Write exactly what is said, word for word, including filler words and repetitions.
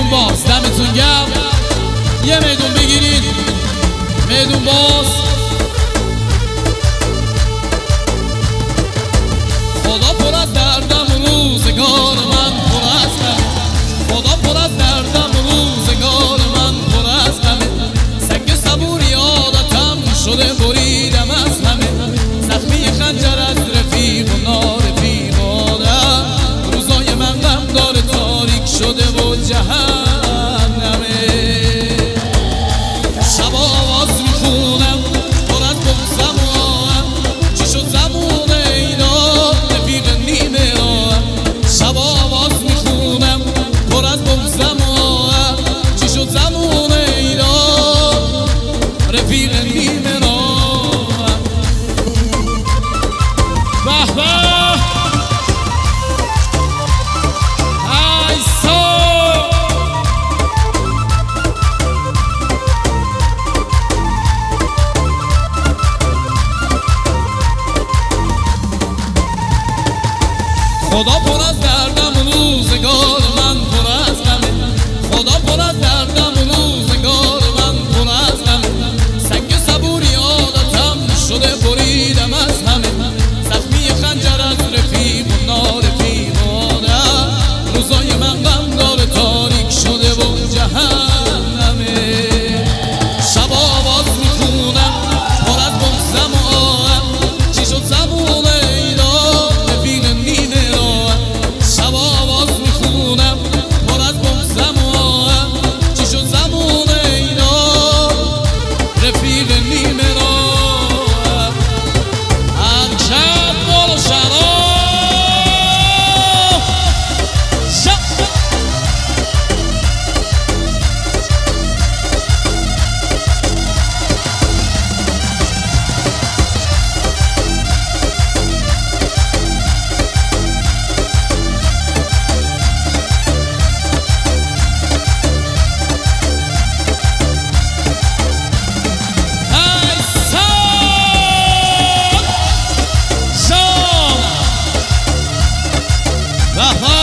میدون باز. دمتون گرم، یه میدون بگیرید، میدون باز. خدا پر از دردم روزگار من پر از غمه، خدا پر از دردم روزگار من پر از غمه. سنگ صبوری عادتم شده بریدم از همه، زخمی خنجر از رفیق و نارفیق آدم. روزای من غمدار تاریک شده و جهنمه. شب آواز میخونم پر از بغضم و آهم، چی شد زمون اینا رفیق نیمه راهم. شب آواز میخونم پر از بغضم و آهم، چی شد زمون اینا رفیق نیمه راهم. به به خدا پر از دردم روزگار من پر از غمه، خدا پر از دردم روزگار من پر از غمه. سنگ صبوری عادتم شده بریدم از همه، زخمی خنجر از رفیق و نارفیق آدم. روزای من غمدار تاریک شده و جهنمه. شب آواز میخونم پر از بغضم و آهم، چی شد زمون اینا رفیق نیمه راهم. شب آواز میخونم پر از بغضم و آهم، چی شد زمون اینا رفیق نیمه راهم. ارکب بال و شراب Aha!